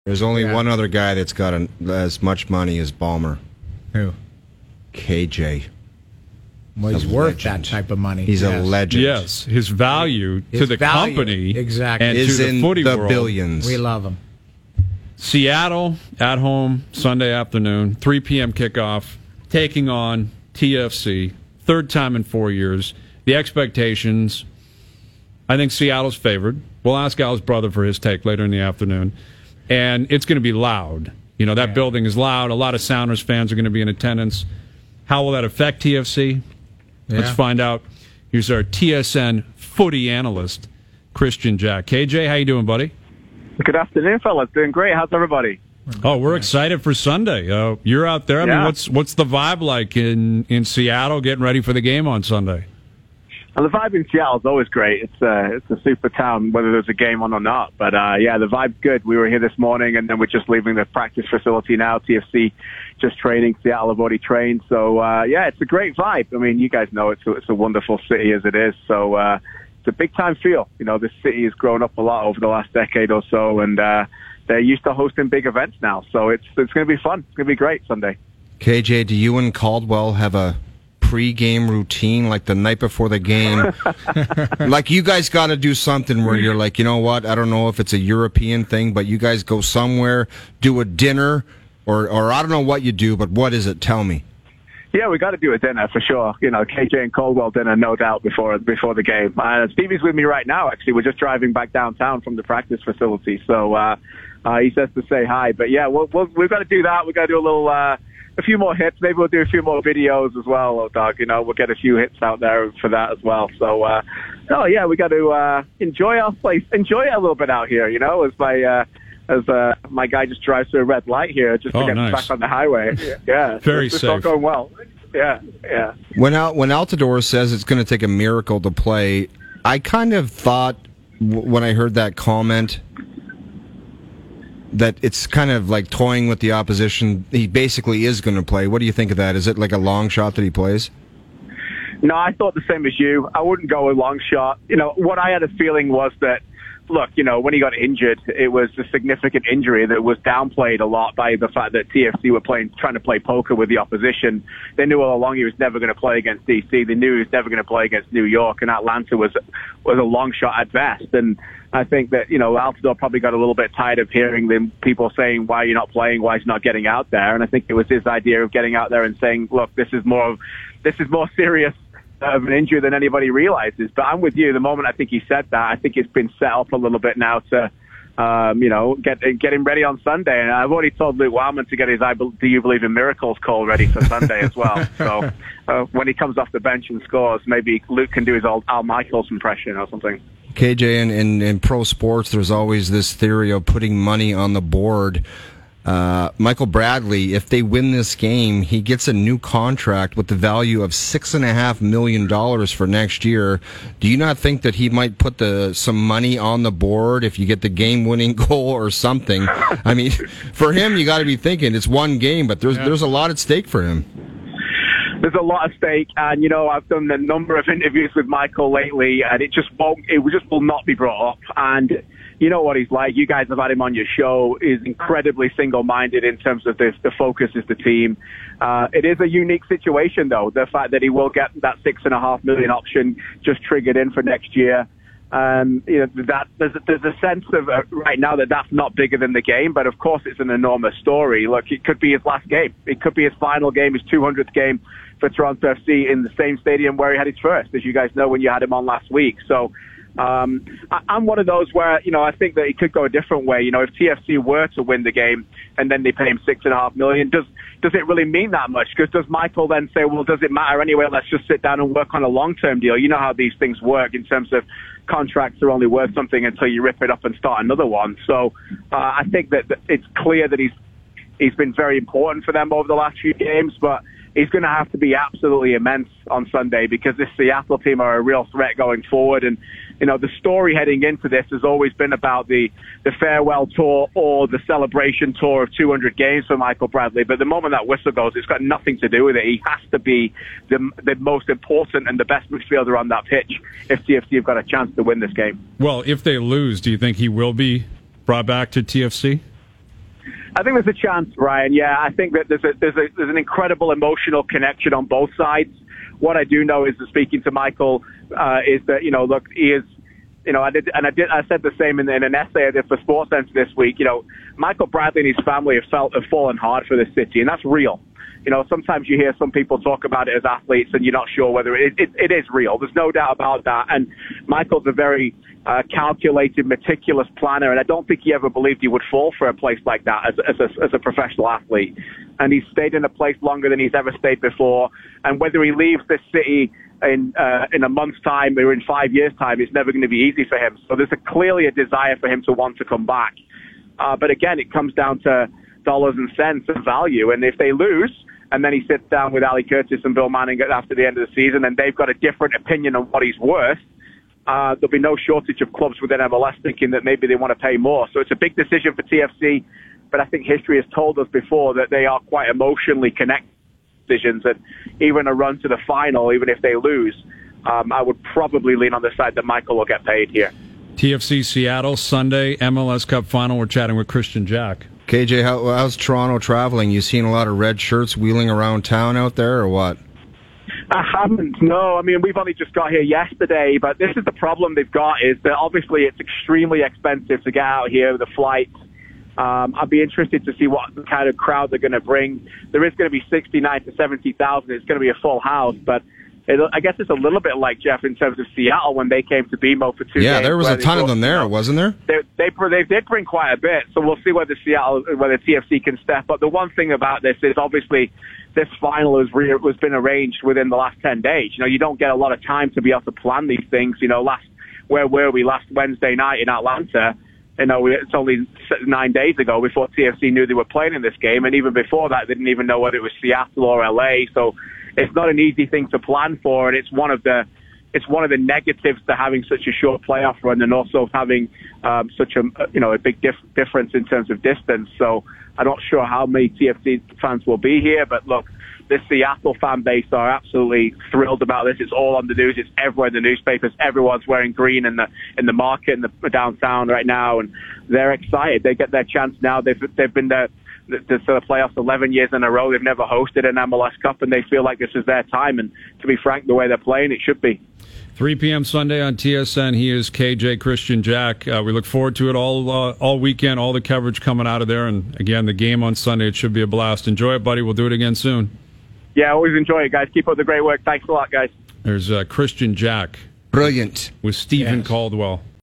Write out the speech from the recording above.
There's only one other guy that's got as much money as Ballmer. Who? KJ. Well, he's worth that type of money. He's a legend. Yes, his value to the company exactly. and is to the in footy the world. billions. We love him. Seattle at home Sunday afternoon, 3 p.m. kickoff, taking on TFC. Third time in 4 years. The expectations, I think Seattle's favored. We'll ask Al's brother for his take later in the afternoon. And it's going to be loud. You know, that building is loud. A lot of Sounders fans are going to be in attendance. How will that affect TFC? Let's find out. Here's our TSN footy analyst, Christian Jack. KJ, how you doing, buddy? Good afternoon, fellas. Doing great. How's everybody? Oh, we're excited for Sunday. You're out there. I mean, what's the vibe like in Seattle getting ready for the game on Sunday? And the vibe in Seattle is always great. It's a super town, whether there's a game on or not. But, the vibe's good. We were here this morning, and then we're just leaving the practice facility now. TFC just training. Seattle have already trained. So, it's a great vibe. I mean, you guys know it's a wonderful city as it is. So it's a big-time feel. You know, this city has grown up a lot over the last decade or so, and they're used to hosting big events now. So it's going to be fun. It's going to be great Sunday. KJ, do you and Caldwell have a pre-game routine, like the night before the game? Like, you guys got to do something where you're like, you know what, I don't know if it's a European thing, but you guys go somewhere, do a dinner, or I don't know what you do, but what is it? Tell me. Yeah, we got to do a dinner for sure. You know, KJ and Caldwell dinner, no doubt, before the game. Stevie's with me right now, actually. We're just driving back downtown from the practice facility, so he says to say hi. But yeah, we've got to do that. We've got to do a few more hits. Maybe we'll do a few more videos as well, Doug. You know, we'll get a few hits out there for that as well. So, we got to enjoy our place, enjoy it a little bit out here. You know, as my guy just drives through a red light here just to get back on the highway. Yeah, very it's safe. all going well. Yeah. When Altidore says it's going to take a miracle to play, I kind of thought when I heard that comment that it's kind of like toying with the opposition. He basically is going to play. What do you think of that? Is it like a long shot that he plays? No, I thought the same as you. I wouldn't go a long shot. You know, what I had a feeling was that, look, you know, when he got injured, it was a significant injury that was downplayed a lot by the fact that TFC were trying to play poker with the opposition. They knew all along he was never going to play against DC. They knew he was never going to play against New York, and Atlanta was a long shot at best. And I think that, you know, Altidore probably got a little bit tired of hearing them people saying, why are you not playing? Why is he not getting out there? And I think it was his idea of getting out there and saying, look, this is more serious of an injury than anybody realizes. But I'm with you. The moment I think he said that, I think it's been set up a little bit now to, get him ready on Sunday. And I've already told Luke Wildman to get his Do You Believe in Miracles call ready for Sunday as well. So when he comes off the bench and scores, maybe Luke can do his old Al Michaels impression or something. KJ, in pro sports, there's always this theory of putting money on the board. Michael Bradley, if they win this game, he gets a new contract with the value of $6.5 million for next year. Do you not think that he might put some money on the board if you get the game-winning goal or something? I mean, for him, you got to be thinking it's one game, but there's a lot at stake for him. There's a lot at stake, and, you know, I've done a number of interviews with Michael lately, and it just will not be brought up. And you know what he's like. You guys have had him on your show. He's incredibly single-minded in terms of this. The focus is the team. It is a unique situation, though. The fact that he will get that $6.5 million option just triggered in for next year. You know, that there's a sense of right now that that's not bigger than the game, but of course it's an enormous story. Look, it could be his last game. It could be his final game, his 200th game for Toronto FC in the same stadium where he had his first, as you guys know when you had him on last week. So I'm one of those where, you know, I think that it could go a different way. You know, if TFC were to win the game and then they pay him $6.5 million, does it really mean that much? Because does Michael then say, well, does it matter anyway? Let's just sit down and work on a long-term deal. You know how these things work in terms of contracts are only worth something until you rip it up and start another one. So I think that it's clear that he's been very important for them over the last few games, but he's going to have to be absolutely immense on Sunday because this Seattle team are a real threat going forward. And, you know, the story heading into this has always been about the farewell tour or the celebration tour of 200 games for Michael Bradley. But the moment that whistle goes, it's got nothing to do with it. He has to be the most important and the best midfielder on that pitch if TFC have got a chance to win this game. Well, if they lose, do you think he will be brought back to TFC? I think there's a chance, Ryan. Yeah, I think that there's an incredible emotional connection on both sides. What I do know is that speaking to Michael is that, look, he is, I said the same in an essay I did for SportsCenter this week. Michael Bradley and his family have fallen hard for this city, and that's real. Sometimes you hear some people talk about it as athletes and you're not sure whether it is real. There's no doubt about that. And Michael's a very calculated, meticulous planner, and I don't think he ever believed he would fall for a place like that as a professional athlete. And he's stayed in a place longer than he's ever stayed before. And whether he leaves this city in a month's time or in 5 years' time, it's never going to be easy for him. So there's clearly a desire for him to want to come back. But again, it comes down to dollars and cents and value. And if they lose, and then he sits down with Ali Curtis and Bill Manning after the end of the season, and they've got a different opinion on what he's worth, there'll be no shortage of clubs within MLS thinking that maybe they want to pay more. So it's a big decision for TFC, but I think history has told us before that they are quite emotionally connected decisions, and even a run to the final, even if they lose, I would probably lean on the side that Michael will get paid here. TFC Seattle, Sunday, MLS Cup Final. We're chatting with Christian Jack. KJ, how's Toronto traveling? You seen a lot of red shirts wheeling around town out there, or what? I haven't, no. I mean, we've only just got here yesterday, but this is the problem they've got, is that obviously it's extremely expensive to get out here, the flights. I'd be interested to see what kind of crowd they're going to bring. There is going to be 69 to 70,000. It's going to be a full house, but I guess it's a little bit like, Jeff, in terms of Seattle when they came to BMO for 2 days. Yeah, there was a ton of them there, wasn't there? They did bring quite a bit, so we'll see whether TFC can step up. The one thing about this is obviously this final has been arranged within the last 10 days. You don't get a lot of time to be able to plan these things. Where were we last Wednesday night in Atlanta? It's only 9 days ago before TFC knew they were playing in this game, and even before that, they didn't even know whether it was Seattle or LA. So it's not an easy thing to plan for, and it's one of the negatives to having such a short playoff run, and also having such a big difference in terms of distance. So I'm not sure how many TFC fans will be here, but look, this Seattle fan base are absolutely thrilled about this. It's all on the news. It's everywhere in the newspapers. Everyone's wearing green in the market in the downtown right now, and they're excited. They get their chance now. They've been there to the playoffs 11 years in a row. They've never hosted an MLS Cup, and they feel like this is their time. And to be frank, the way they're playing, it should be. 3 p.m. Sunday on TSN. He is KJ Christian Jack. We look forward to it all weekend, all the coverage coming out of there. And again, the game on Sunday, it should be a blast. Enjoy it, buddy. We'll do it again soon. Yeah, always enjoy it, guys. Keep up the great work. Thanks a lot, guys. There's Christian Jack. Brilliant. With Stephen Caldwell.